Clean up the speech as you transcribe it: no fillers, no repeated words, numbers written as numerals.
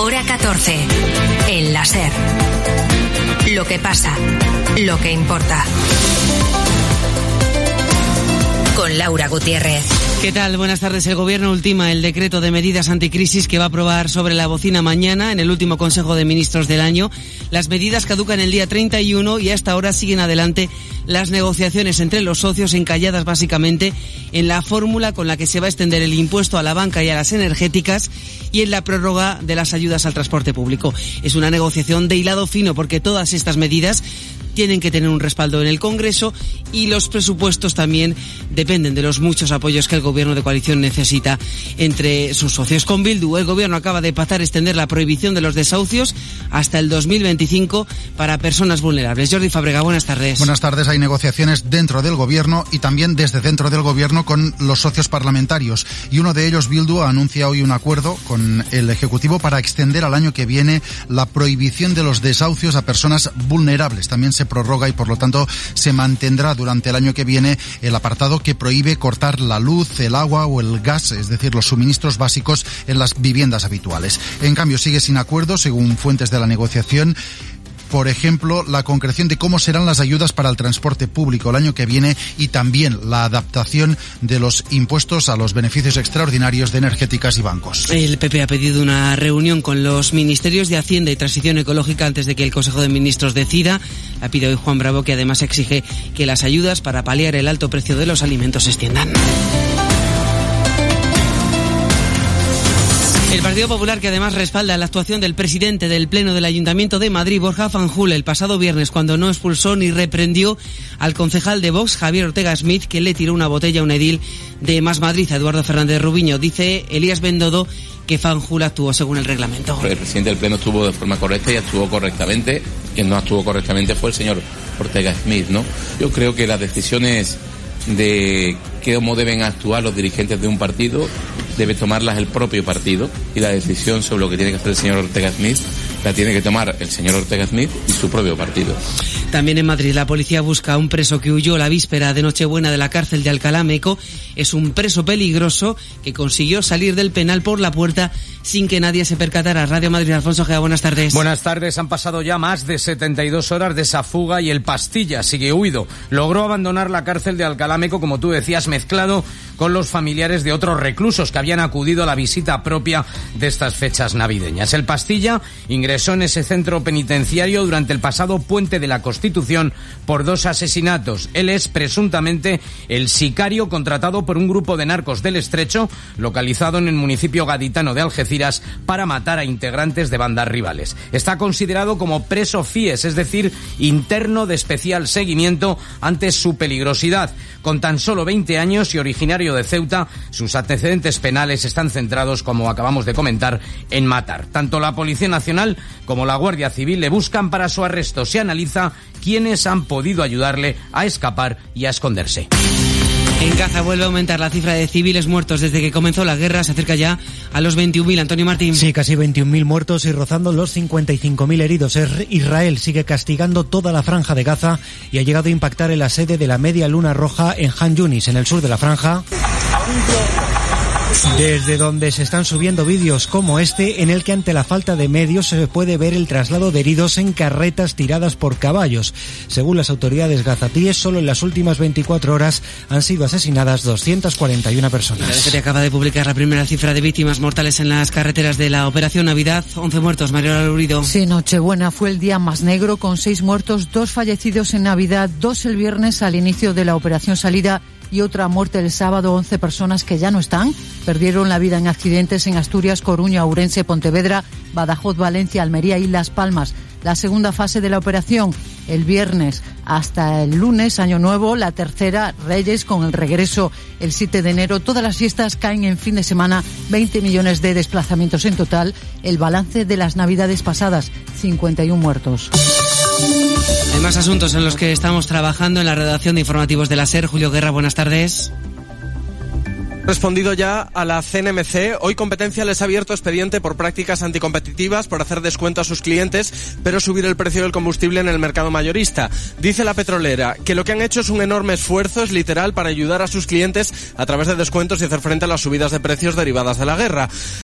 Hora 14. En la SER. Lo que pasa, lo que importa. Con Laura Gutiérrez. ¿Qué tal? Buenas tardes. El Gobierno ultima el decreto de medidas anticrisis que va a aprobar sobre la bocina mañana en el último Consejo de Ministros del año. Las medidas caducan el día 31 y hasta ahora siguen adelante las negociaciones entre los socios, encalladas básicamente en la fórmula con la que se va a extender el impuesto a la banca y a las energéticas y en la prórroga de las ayudas al transporte público. Es una negociación de hilado fino porque todas estas medidas tienen que tener un respaldo en el Congreso y los presupuestos también dependen de los muchos apoyos que el Gobierno de coalición necesita entre sus socios. Con Bildu, el Gobierno acaba de pactar extender la prohibición de los desahucios hasta el 2025 para personas vulnerables. Jordi Fábrega, buenas tardes. Buenas tardes. Hay negociaciones dentro del Gobierno y también desde dentro del Gobierno con los socios parlamentarios. Y uno de ellos, Bildu, anuncia hoy un acuerdo con el Ejecutivo para extender al año que viene la prohibición de los desahucios a personas vulnerables. También se prorroga y por lo tanto se mantendrá durante el año que viene el apartado que prohíbe cortar la luz, el agua o el gas, es decir, los suministros básicos en las viviendas habituales. En cambio, sigue sin acuerdo, según fuentes de la negociación, por ejemplo, la concreción de cómo serán las ayudas para el transporte público el año que viene y también la adaptación de los impuestos a los beneficios extraordinarios de energéticas y bancos. El PP ha pedido una reunión con los ministerios de Hacienda y Transición Ecológica antes de que el Consejo de Ministros decida. La pide hoy Juan Bravo, que además exige que las ayudas para paliar el alto precio de los alimentos se extiendan. El Partido Popular, que además respalda la actuación del presidente del Pleno del Ayuntamiento de Madrid, Borja Fanjul, el pasado viernes, cuando no expulsó ni reprendió al concejal de Vox, Javier Ortega Smith, que le tiró una botella a un edil de Más Madrid, a Eduardo Fernández Rubiño. Dice Elías Bendodo que Fanjul actuó según el reglamento. El presidente del Pleno estuvo de forma correcta y actuó correctamente. Quien no actuó correctamente fue el señor Ortega Smith, ¿no? Yo creo que las decisiones de cómo deben actuar los dirigentes de un partido debe tomarlas el propio partido, y la decisión sobre lo que tiene que hacer el señor Ortega Smith la tiene que tomar el señor Ortega Smith y su propio partido. También en Madrid la policía busca a un preso que huyó la víspera de Nochebuena de la cárcel de Alcalá Meco. Es un preso peligroso que consiguió salir del penal por la puerta sin que nadie se percatara. Radio Madrid, Alfonso Gea, buenas tardes. Buenas tardes. Han pasado ya más de 72 horas de esa fuga y el Pastilla sigue huido. Logró abandonar la cárcel de Alcalá Meco, como tú decías, mezclado con los familiares de otros reclusos que habían acudido a la visita propia de estas fechas navideñas. El Pastilla ingresó en ese centro penitenciario durante el pasado Puente de la Constitución por 2 asesinatos. Él es presuntamente el sicario contratado por un grupo de narcos del Estrecho, localizado en el municipio gaditano de Algeciras, para matar a integrantes de bandas rivales. Está considerado como preso FIES, es decir, interno de especial seguimiento ante su peligrosidad. Con tan solo 20 años y originario de Ceuta, sus antecedentes penales están centrados, como acabamos de comentar, en matar. Tanto la Policía Nacional como la Guardia Civil le buscan para su arresto. Se analiza quiénes han podido ayudarle a escapar y a esconderse. En Gaza vuelve a aumentar la cifra de civiles muertos desde que comenzó la guerra. Se acerca ya a los 21.000. Antonio Martín. Sí, casi 21.000 muertos y rozando los 55.000 heridos. Israel sigue castigando toda la franja de Gaza y ha llegado a impactar en la sede de la Media Luna Roja en Han Yunis, en el sur de la franja, desde donde se están subiendo vídeos como este, en el que ante la falta de medios se puede ver el traslado de heridos en carretas tiradas por caballos. Según las autoridades gazatíes, solo en las últimas 24 horas han sido asesinadas 241 personas. La DGT acaba de publicar la primera cifra de víctimas mortales en las carreteras de la Operación Navidad. 11 muertos, Mariola Lurido. Sí, Nochebuena fue el día más negro, con 6 muertos, 2 fallecidos en Navidad, 2 el viernes al inicio de la Operación Salida y otra muerte el sábado. 11 personas que ya no están perdieron la vida en accidentes en Asturias, Coruña, Ourense, Pontevedra, Badajoz, Valencia, Almería y Las Palmas. La segunda fase de la operación el viernes hasta el lunes, Año Nuevo. La tercera, Reyes, con el regreso el 7 de enero. Todas las fiestas caen en fin de semana. 20 millones de desplazamientos en total. El balance de las Navidades pasadas, 51 muertos. Hay más asuntos en los que estamos trabajando en la redacción de informativos de la SER. Julio Guerra, buenas tardes. Respondido ya a la CNMC, hoy Competencia les ha abierto expediente por prácticas anticompetitivas, por hacer descuento a sus clientes, pero subir el precio del combustible en el mercado mayorista. Dice la petrolera que lo que han hecho es un enorme esfuerzo, es literal, para ayudar a sus clientes a través de descuentos y hacer frente a las subidas de precios derivadas de la guerra.